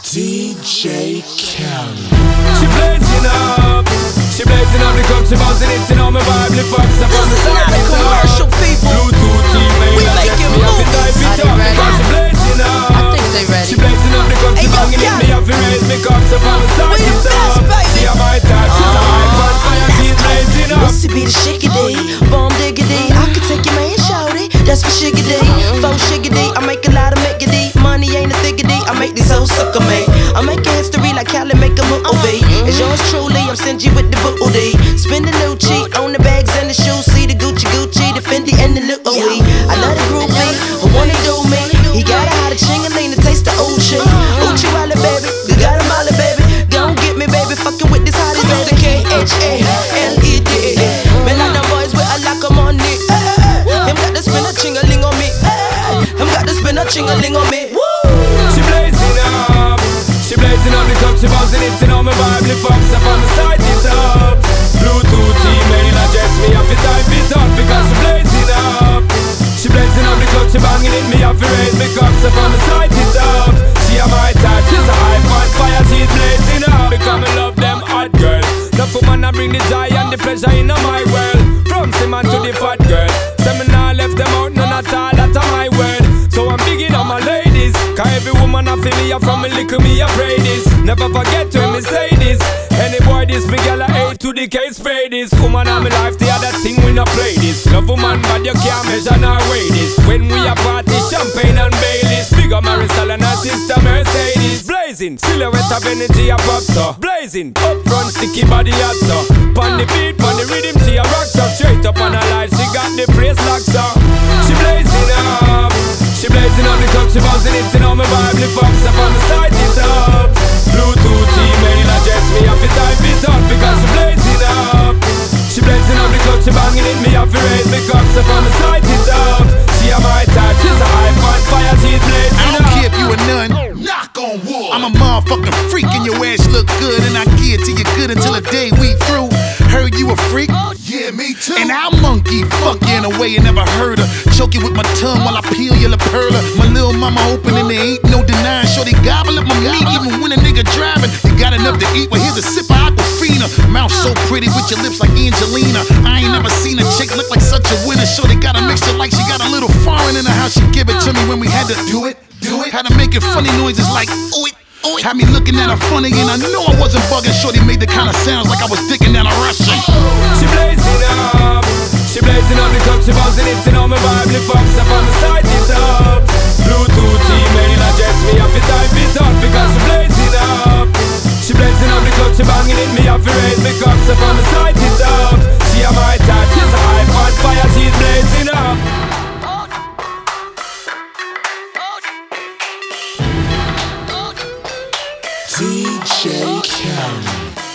DJ Khaled. She blazing up the cup, she bouncing it, you know my vibe, lift up, step on the This is side, not a commercial, people. Bluetooth email, We I guess making me have to moves. type it up, because she blazing up. I think they ready. She blazing up the cup, she Hey, yo, banging it, me have to raise me cup, step on the side, We the it best, up. baby. She a my type, she's a high fun fire, she's blazing up. Missy be the shiggity, bomb diggity. I could take your man, shout it. That's for shiggity. Faux shiggity, I make a lot of miggity. Money ain't a thiggity, I make these hoes suck on me. I'm making history like Cali make a movie. It's yours truly, I'm stingy with the booty. Spend a new cheat on the bags and the shoes. See the Gucci, the Fendi and the Louis. I love the groupie, who wanna do me. He got a hot ching-a-ling to taste the Uchi. Uchi Wally, baby, you got a molly, baby. Gon' get me, baby, fucking with this hottie, baby. KHALED. Man, like them boys with a lock 'em on it. Him got to spin a ching-a-ling on me. Him got to spin a ching-a-ling on me. She blazing up the cup, she bouncing it, you know my vibe, lift up, step on the side, it up. Bluetooth email address, me have to type it up, because she blazing up. She blazing up the cup, she banging it, me have to raise me cup, step on the side, it up. She a my type, she's a high fun fire, she's blazing up. Because I love them hot girls. The woman I bring the joy and the pleasure in my world. From Simon to the fat girl, seminar left them out, none at all, that's my word. So I'm bigging on my ladies, cause every woman I feel me, I from me lick me, I pray this. Never forget when me say this. Any boy this, me gal A to the K spray this. Woman on my life, the other thing we not play this. Love woman, but you can't measure nor weigh this. When we a party, champagne and Baileys. Big up Marisol and her sister Mercedes. Blazing, silhouette of energy a pop so. Blazing, up front, sticky body hot so. Pon the beat, pon the rhythm, she a rock so. Straight up on her life, she got the place locked so. She blazing up. She blazing up the cup, she bouncing it, you know my vibe, lift up, step on the side, it up. Bluetooth email address, me have to type it up, because she blazing up. She blazing up the cup, she banging it, me have to raise me cup, step on the side, it up. She a my type, she's a high fun fire, she's blazing up. I don't care if you a nun. Knock on wood. I'm a motherfucking freak and your ass look good, and I give it to you good until the day we through. Heard you a freak? Yeah, me too. And I'll monkey fuck you in a way you never heard of. Choke you with my tongue while I peel your La Perla. My little mama open and there ain't no denying. Shorty gobble up my meat even when a nigga driving. You got enough to eat, well here's a sip of Aquafina. Mouth so pretty with your lips like Angelina. I ain't never seen a chick look like such a winner. Shorty got a mixture like she got a little foreign in her house. She give it to me when we had to do it. Had to make it funny noises like ooh it. Had me looking at her funny and I know I wasn't bugging. Shorty made the kind of sounds like I was dicking down a Russian. She blazing up the cup, she bouncing it, you know my vibe, lift up, step on the side, it up. Bluetooth email address, me have to type it up, because she blazing up. She blazing up the cup, she banging it, me have to raise me cup, step on the side, it up. She a my type, she's a high fun fire, she's blazing up. DJ Khaled.